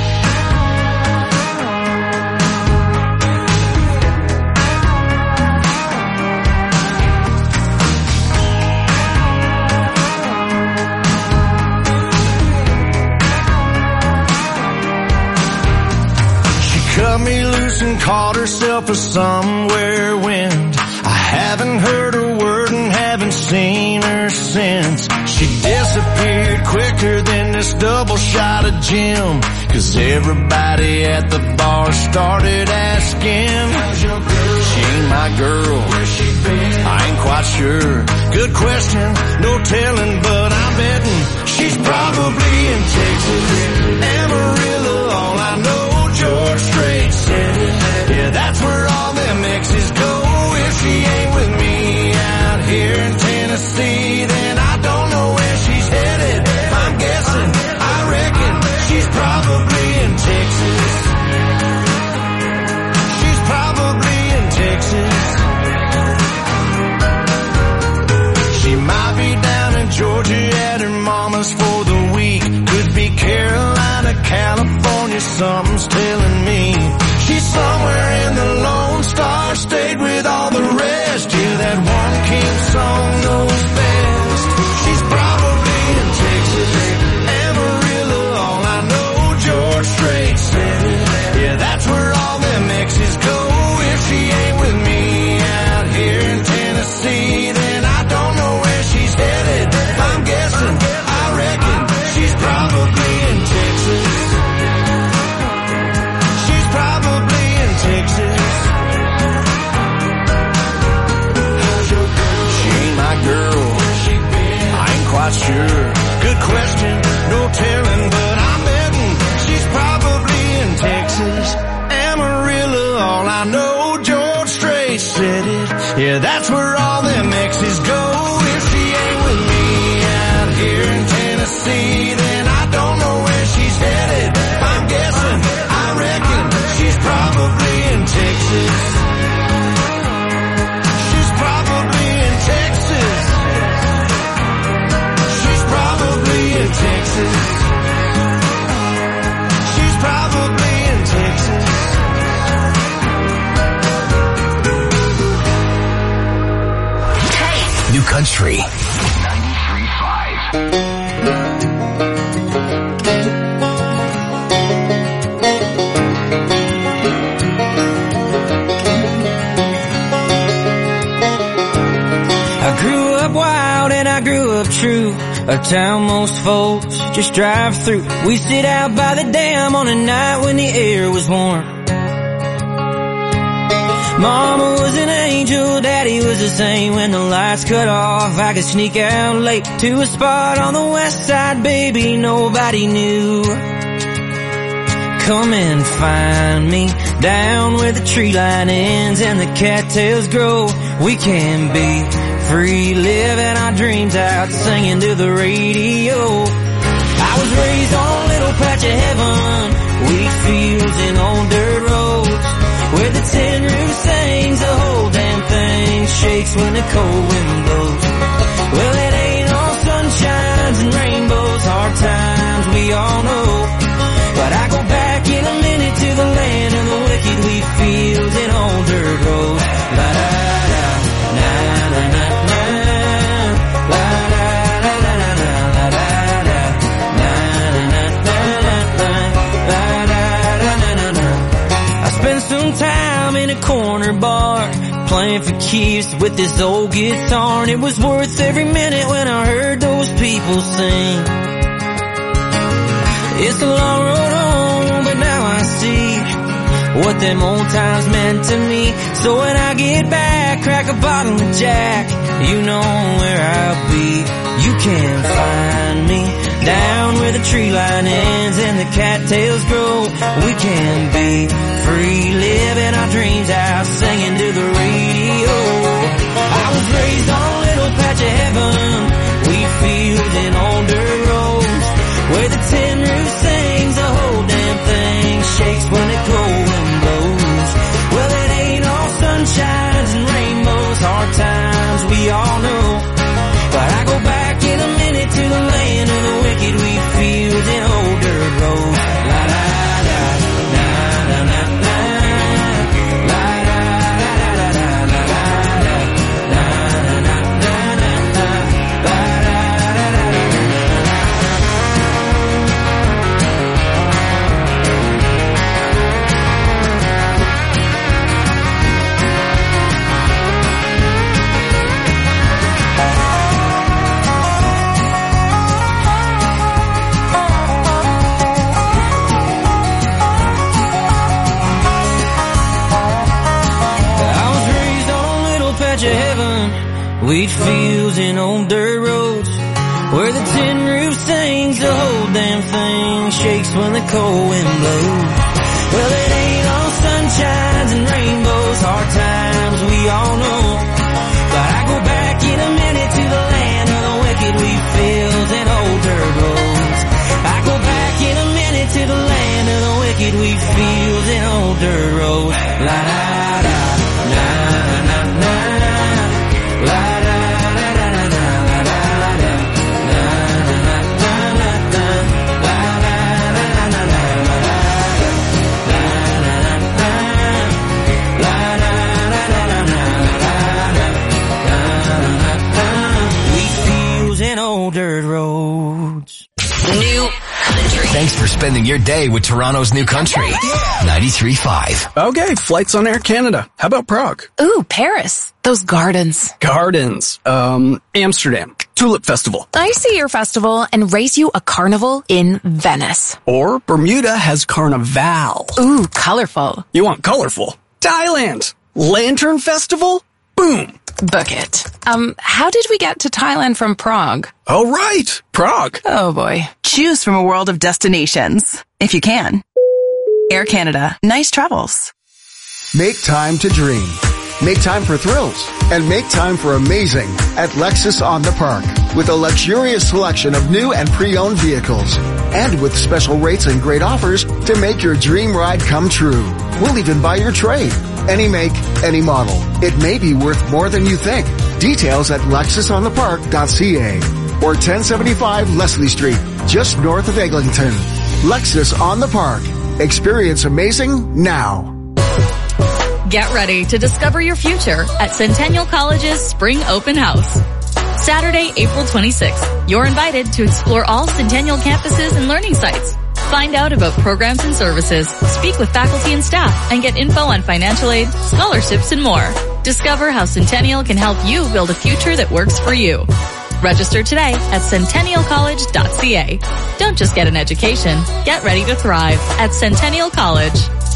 Cut me loose and caught herself a somewhere wind. I haven't heard a word and haven't seen her since. She disappeared quicker than this double shot of gin. Cause everybody at the bar started asking, how's your girl? She ain't my girl. Where's she been? I ain't quite sure. Good question, no telling, but I'm betting she's probably in Texas. Amarillo, all I know, George Strait said it. Yeah, that's where all them exes go. If she ain't with me out here in Tennessee, then I don't know where she's headed. I'm guessing, I reckon she's probably in Texas. She's probably in Texas. She might be down in Georgia at her mama's for the week. Could be Carolina, California, something's telling me. She's somewhere in the Lone Star State with all the rest. Yeah, that one King song knows best. She's probably in Texas. Amarillo, all I know, George Strait said it. Yeah, that's where all them exes go. If she ain't with me out here in Tennessee, then I don't know where she's headed. I'm guessing, I reckon she's probably in Texas. She's probably in Texas. She ain't my girl. I ain't quite sure. Good question, no telling, but I'm betting she's probably in Texas. Amarillo, all I know, George Strait said it. Yeah, that's where all them exes go. If she ain't with me out here in Tennessee, then I don't know where she's headed. I'm guessing, I reckon she's probably in Texas. She's probably in Texas. She's probably in Texas. She's probably in Texas. New Country ninety-three point five. I grew up wild and I grew up true. A town most folks just drive through. We sit out by the dam on a night when the air was warm. Mama was an angel, Daddy was the same. When the lights cut off, I could sneak out late to a spot on the west side, baby, nobody knew. Come and find me down where the tree line ends and the cattails grow. We can be free, living our dreams out, singing to the radio. I was raised on a little patch of heaven, wheat fields and old dirt roads, where the tin roof sings, the whole damn thing shakes when the cold wind blows. Well, it ain't all sunshines and rainbows, hard times we all know. But I go back in a minute to the land of the wicked, wheat fields and old dirt roads. La da da, na na na na, la da da da da da, la da da, na na na na na, la da da da da da. I spent some time in a corner bar, playing for keeps with this old guitar, and it was worth every minute when I heard those people sing. It's a long road home, but now I see what them old times meant to me. So when I get back, crack a bottle of Jack, you know where I'll be. You can find me down where the tree line ends and the cattails grow. We can be free, living our dreams out, singing to the radio. I was raised on a little patch of heaven, wheat fields and old dirt roads, where the tin roof sings, the whole damn thing shakes when the cold wind blows. Well, it ain't all sunshines and rainbows, hard times we all know. But I go back in a minute to the land wheat fields and old dirt roads, where the tin roof sings, the whole damn thing shakes when the cold wind blows. Well, it ain't all sunshines and rainbows, hard times we all know, but I go back in a minute to the land of the wicked wheat fields and old dirt roads. I go back in a minute to the land of the wicked wheat fields and old dirt roads. La da da, na na na, la da da da da da, la da da, na na na na na, la da da da da da, la da da, la da da, la da da da da da, la da da, wheat fields and old dirt roads. New Country. Thanks for spending your day with Toronto's New Country. ninety-three point five. Okay, flights on Air Canada. How about Prague? Ooh, Paris. Those gardens. Gardens. Um, Amsterdam. Tulip Festival. I see your festival and race you a carnival in Venice. Or Bermuda has Carnival. Ooh, colorful. You want colorful? Thailand. Lantern Festival? Boom. Book it. Um, how did we get to Thailand from Prague? Oh, right. Prague. Oh, boy. Choose from a world of destinations, if you can. Air Canada. Nice travels. Make time to dream. Make time for thrills. And make time for amazing at Lexus on the Park. With a luxurious selection of new and pre-owned vehicles. And with special rates and great offers to make your dream ride come true. We'll even buy your trade. Any make, any model. It may be worth more than you think. Details at lexus on the park dot c a or ten seventy-five Leslie Street, just north of Eglinton. Lexus on the Park. Experience amazing now. Get ready to discover your future at Centennial College's Spring Open House. Saturday, April twenty-sixth. You're invited to explore all Centennial campuses and learning sites. Find out about programs and services, speak with faculty and staff, and get info on financial aid, scholarships, and more. Discover how Centennial can help you build a future that works for you. Register today at centennial college dot c a. Don't just get an education, get ready to thrive at Centennial College.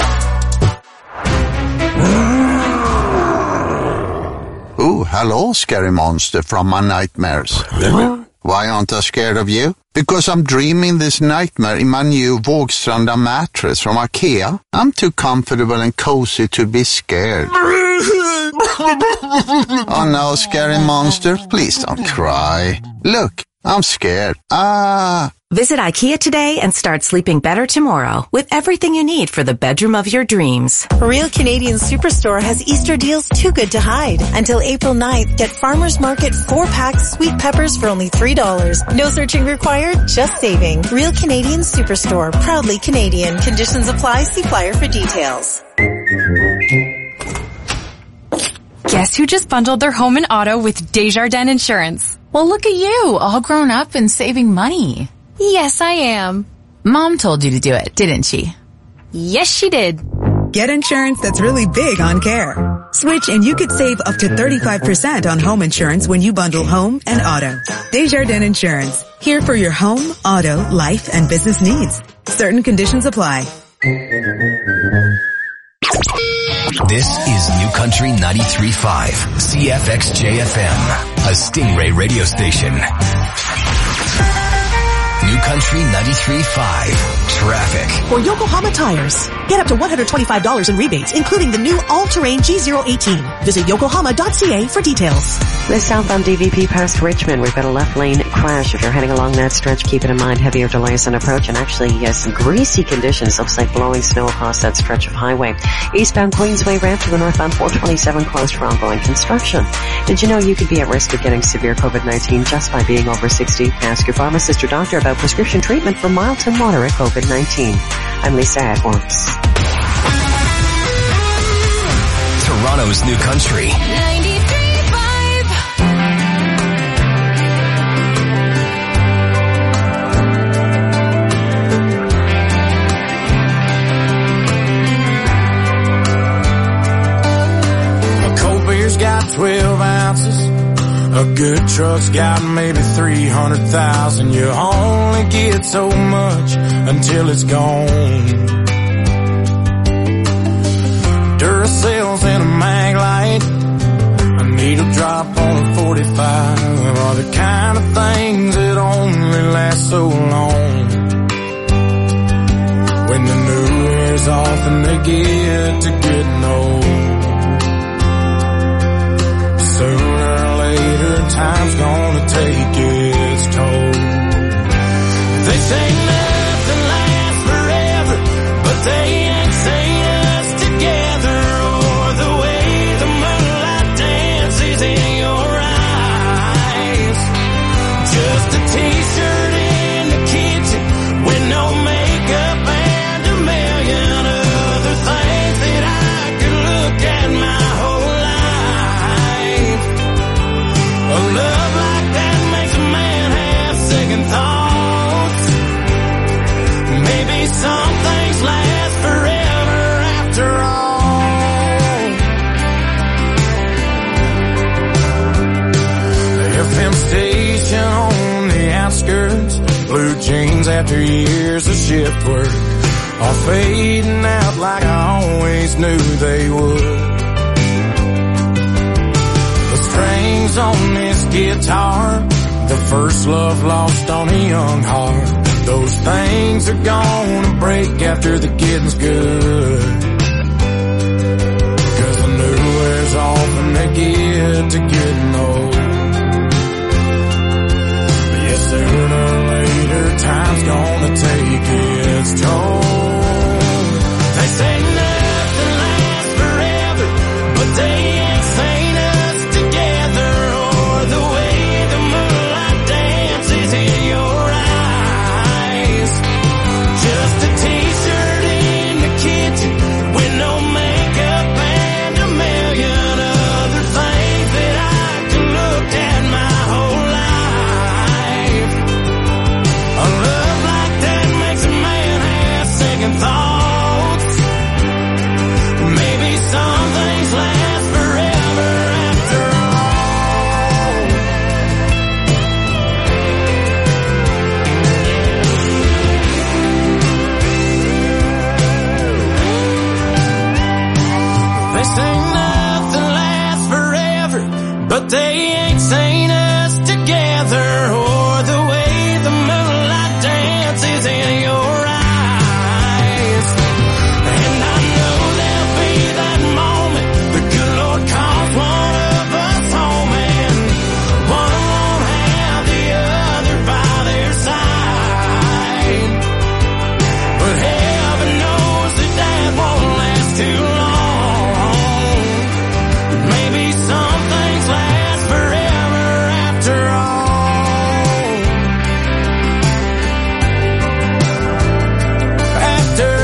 Oh, hello, scary monster from my nightmares. Why aren't I scared of you? Because I'm dreaming this nightmare in my new Vågstranda mattress from IKEA. I'm too comfortable and cozy to be scared. Oh no, scary monster, please don't cry. Look, I'm scared. Ah. Visit IKEA today and start sleeping better tomorrow with everything you need for the bedroom of your dreams. Real Canadian Superstore has Easter deals too good to hide. Until April ninth, get Farmer's Market four-pack sweet peppers for only three dollars. No searching required, just saving. Real Canadian Superstore, proudly Canadian. Conditions apply. See flyer for details. Guess who just bundled their home and auto with Desjardins Insurance? Well, look at you, all grown up and saving money. Yes, I am. Mom told you to do it, didn't she? Yes, she did. Get insurance that's really big on care. Switch and you could save up to thirty-five percent on home insurance when you bundle home and auto. Desjardins Insurance. Here for your home, auto, life, and business needs. Certain conditions apply. This is New Country ninety-three point five, C F X J F M, a Stingray radio station. New Country ninety-three point five, traffic. For Yokohama Tires, get up to one hundred twenty-five dollars in rebates, including the new all-terrain G zero eighteen. Visit yokohama dot c a for details. This southbound D V P past Richmond, we've got a left lane crash. If you're heading along that stretch, keep it in mind. Heavier delays on approach and actually yes, some greasy conditions. Looks like blowing snow across that stretch of highway. Eastbound Queensway ramp to the northbound four twenty-seven closed for ongoing construction. Did you know you could be at risk of getting severe COVID nineteen just by being over sixty? Ask your pharmacist or doctor about prescription treatment for mild to moderate COVID nineteen. I'm Lisa Edwards. Toronto's New Country. Got twelve ounces. A good truck's got maybe three hundred thousand. You only get so much until it's gone. Duracells and a mag light. I needle drop on a forty-five are the kind of things that only last so long. When the new wears off and they get to getting old, sooner or later time's gonna take its toll. They say nothing lasts forever, but they ain't seen us together, or the way the moonlight dances in your eyes. Just a t-shirt in the kitchen with no makeup and a million other things that I could look at my whole life. A love like that makes a man have second thoughts. Maybe some things last forever after all. The F M station on the outskirts, blue jeans after years of shift work, all fading out like I always knew they would. The strings on this guitar, the first love lost on a young heart, those things are gonna break after the getting's good. Cause the new wears off and they get to getting old. Yeah, sooner or later time's gonna take its toll. They say nothing lasts forever, but they ain't seen us together, or the way the moonlight dances in your eyes. Just a t-shirt in the kitchen with no makeup and a million other things that I can look at my whole life. A love like that makes a man have second thoughts. Maybe some things last forever after all. They say nothing lasts forever, but they ain't seen us together, or the way the moonlight dances in your eyes. And I know there'll be that moment the good Lord calls one of us home, and one won't have the other by their side. But heaven knows that that won't last too long. Maybe some things last forever after all. After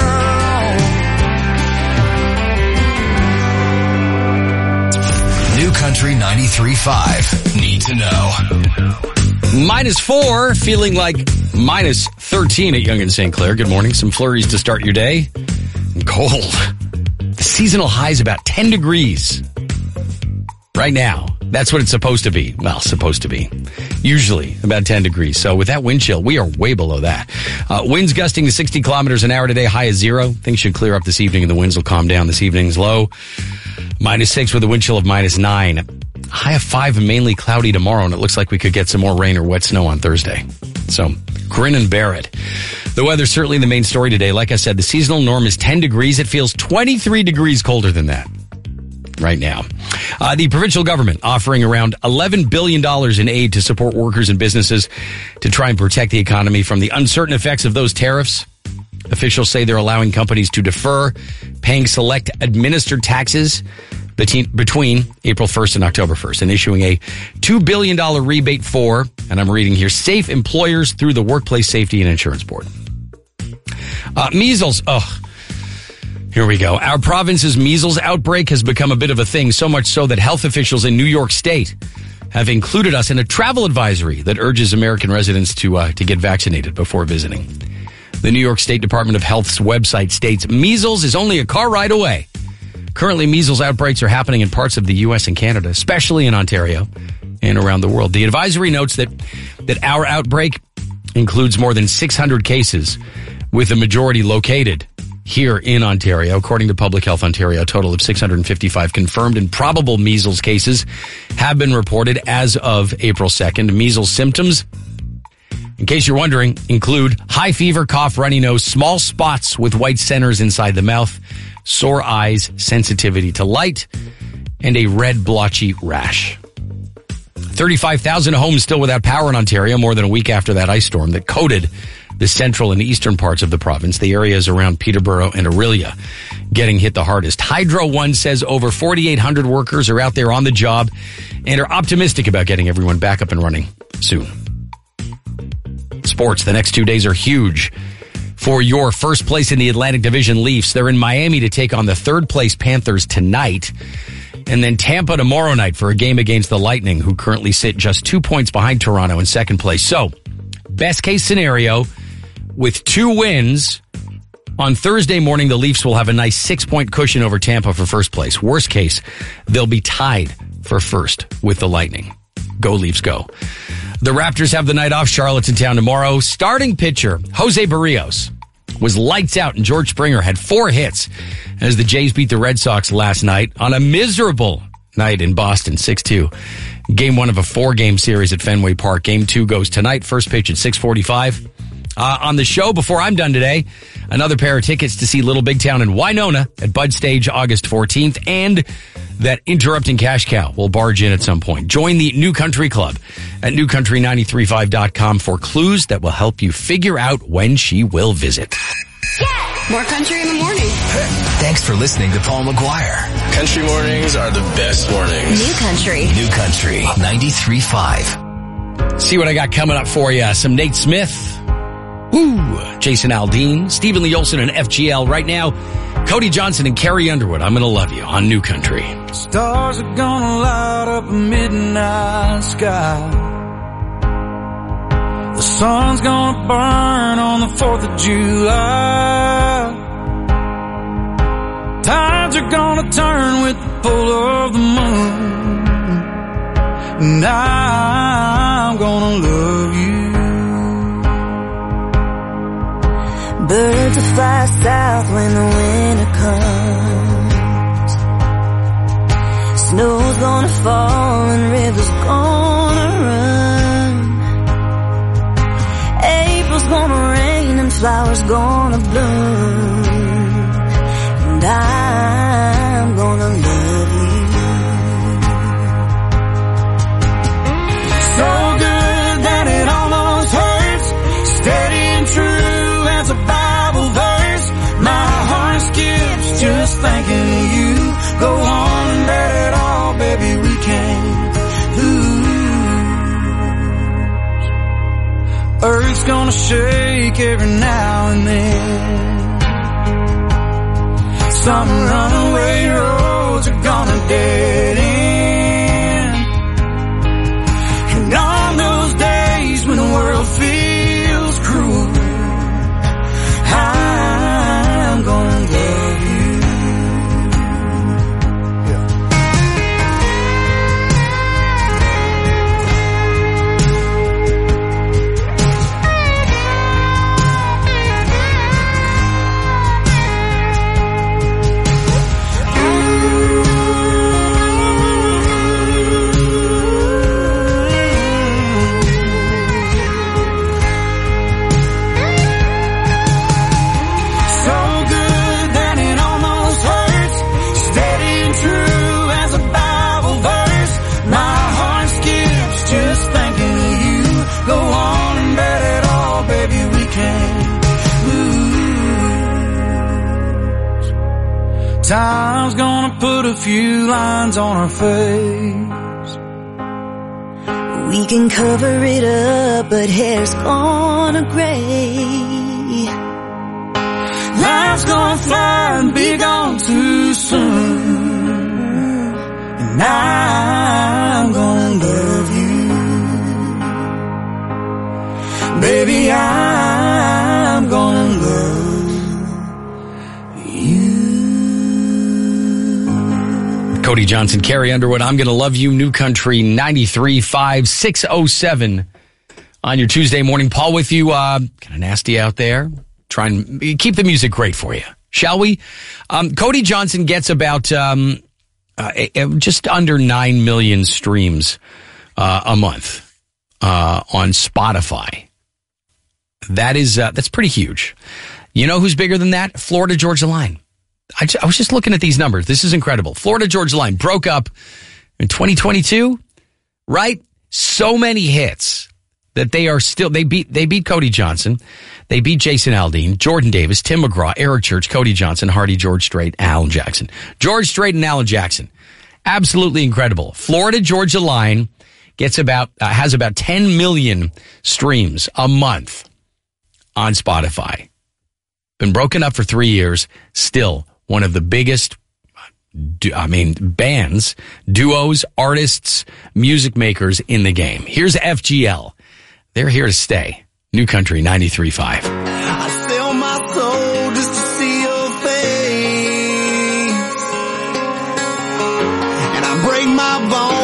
all. New Country ninety-three point five. Need to know. Minus four, feeling like minus thirteen at Yonge and Saint Clair. Good morning. Some flurries to start your day. And cold. The seasonal high is about ten degrees. Right now. That's what it's supposed to be. Well, supposed to be. Usually about ten degrees. So with that wind chill, we are way below that. Uh, winds gusting to sixty kilometers an hour today. High is zero. Things should clear up this evening and the winds will calm down. This evening's low. Minus six with a wind chill of minus nine. High of five and mainly cloudy tomorrow, and it looks like we could get some more rain or wet snow on Thursday. So, grin and bear it. The weather's certainly the main story today. Like I said, the seasonal norm is ten degrees. It feels twenty-three degrees colder than that right now. Uh, the provincial government offering around eleven billion dollars in aid to support workers and businesses to try and protect the economy from the uncertain effects of those tariffs. Officials say they're allowing companies to defer paying select administered taxes between, between April first and October first, and issuing a two billion dollars rebate for, and I'm reading here, safe employers through the Workplace Safety and Insurance Board. Uh, measles. Oh, here we go. Our province's measles outbreak has become a bit of a thing, so much so that health officials in New York State have included us in a travel advisory that urges American residents to uh, to get vaccinated before visiting. The New York State Department of Health's website states measles is only a car ride away. Currently, measles outbreaks are happening in parts of the U S and Canada, especially in Ontario and around the world. The advisory notes that, that our outbreak includes more than six hundred cases, with the majority located here in Ontario. According to Public Health Ontario, a total of six hundred fifty-five confirmed and probable measles cases have been reported as of April second. Measles symptoms, in case you're wondering, include high fever, cough, runny nose, small spots with white centers inside the mouth, sore eyes, sensitivity to light, and a red blotchy rash. thirty-five thousand homes still without power in Ontario, more than a week after that ice storm that coated the central and eastern parts of the province. The areas around Peterborough and Orillia getting hit the hardest. Hydro One says over forty-eight hundred workers are out there on the job and are optimistic about getting everyone back up and running soon. Sports, the next two days are huge for your first place in the Atlantic Division Leafs. They're in Miami to take on the third place Panthers tonight. And then Tampa tomorrow night for a game against the Lightning, who currently sit just two points behind Toronto in second place. So, best case scenario, with two wins, on Thursday morning, the Leafs will have a nice six-point cushion over Tampa for first place. Worst case, they'll be tied for first with the Lightning. Go Leafs, go. The Raptors have the night off. Charlotte's in town tomorrow. Starting pitcher, Jose Barrios, was lights out, and George Springer had four hits as the Jays beat the Red Sox last night on a miserable night in Boston, six two. Game one of a four-game series at Fenway Park. Game two goes tonight. First pitch at six forty-five. Uh, on the show, before I'm done today, another pair of tickets to see Little Big Town in Winona at Bud Stage August fourteenth, and that Interrupting Cash Cow will barge in at some point. Join the New Country Club at new country nine three five dot com for clues that will help you figure out when she will visit. More country in the morning. Thanks for listening to Paul McGuire. Country mornings are the best mornings. New country. New Country ninety-three point five. See what I got coming up for you. Some Nate Smith. Woo! Jason Aldean, Stephen Lee Olson, and F G L. Right now, Cody Johnson and Carrie Underwood. I'm gonna love you on New Country. Stars are gonna light up a midnight sky. The sun's gonna burn on the fourth of July. Tides are gonna turn with the pull of the moon. And I'm gonna love you. Birds will fly south when the winter comes. Snow's gonna fall and rivers gonna run. April's gonna rain and flowers gonna bloom. And I'm gonna love you. So good that it almost hurts. Steady and true as a Bible verse. My heart skips just thinking of you. Go on and bet it all, baby, we can't lose. Earth's gonna shake every now and then. Some runaway roads are gonna dead end. And on those days when the world feels cruel, I'm gonna love you. Time's gonna put a few lines on our face. We can cover it up, but hair's gonna gray. Life's gonna fly and be gone too soon. And I'm gonna love you. Baby, I'm gonna love Cody Johnson, Carrie Underwood, I'm Gonna Love You, New Country ninety-three point five, six oh seven on your Tuesday morning. Paul with you, uh, kind of nasty out there. Try and keep the music great for you. shall we? Um, Cody Johnson gets about um, uh, just under nine million streams uh, a month uh, on Spotify. That is uh, that's pretty huge. You know who's bigger than that? Florida Georgia Line. I, just, I was just looking at these numbers. This is incredible. Florida Georgia Line broke up in twenty twenty-two, right? So many hits that they are still, they beat, they beat Cody Johnson. They beat Jason Aldean, Jordan Davis, Tim McGraw, Eric Church, Cody Johnson, Hardy, George Strait, Alan Jackson. George Strait and Alan Jackson. Absolutely incredible. Florida Georgia Line gets about, uh, has about ten million streams a month on Spotify. Been broken up for three years. Still one of the biggest, I mean, bands, duos, artists, music makers in the game. Here's F G L. They're here to stay. New Country ninety-three point five. I sell my soul just to see your face, and I break my bones